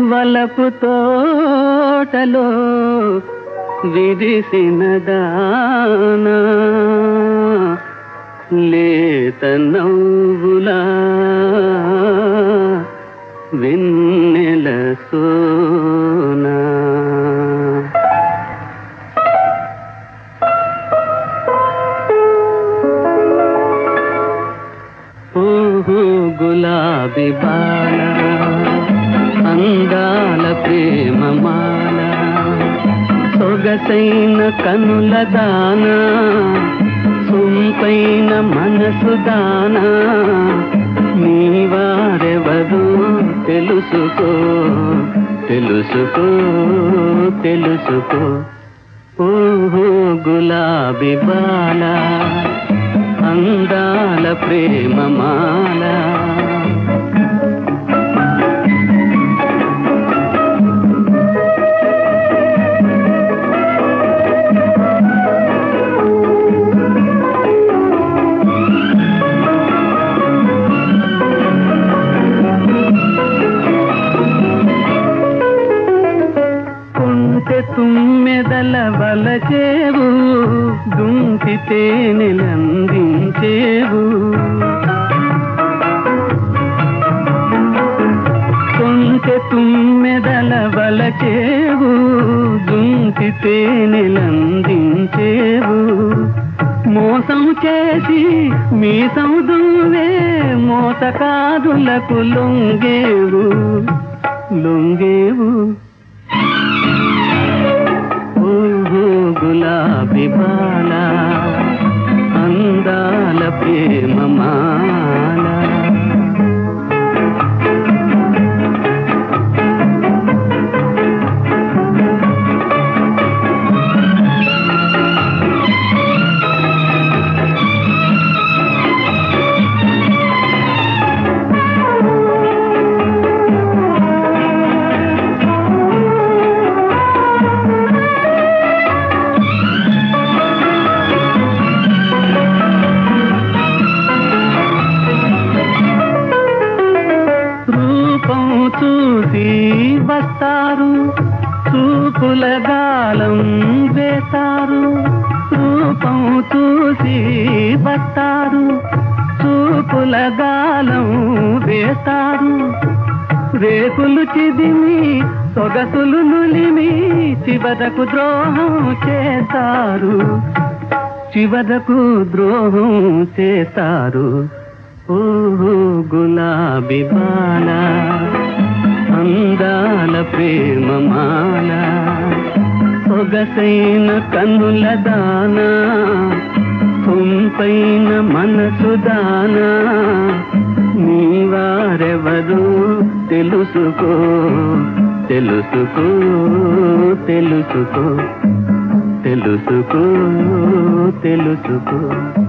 వలపు తోటలో విరిసిన దానా లేత నవ్వులా వెన్నెల సోనా ఓహో గులాబీ బాల అందాల ప్రేమ మాల సొగసైన కనుల దానా సొంపైన మనసు దానా నీవారెవరు తెలుసుకో తెలుసుకో తెలుసుకో ఓహో గులాబీ బాల అందాల ప్రేమ మాల తుమ్మెదల వలచేవు దుంకితే నిలందించేవు కొంచె తుమ్మెదల వలచేవు దుంకితే నిలందించేవు మోసం చేసి మీసం దువ్వే మోసకాదులకు లొంగేవు లొంగేవు గులాబీ బాల అందాల ప్రేమ మాల చూసి వస్తారు చూపుల గాలం వేస్తారు రూపం చూసి వస్తారు చూపుల గాలం వేస్తారు రేకులు చిదిమి సొగసులు నులిమి చివరకు ద్రోహం చేస్తారు చివరకు ద్రోహం చేస్తారు ఓహో గులాబీ బాల అందాల ప్రేమ మాల సొగసైన కన్నుల దానా సొంపైన మనసు దానా నీవారెవరు తెలుసుకో తెలుసుకో తెలుసుకో తెలుసుకో తెలుసుకో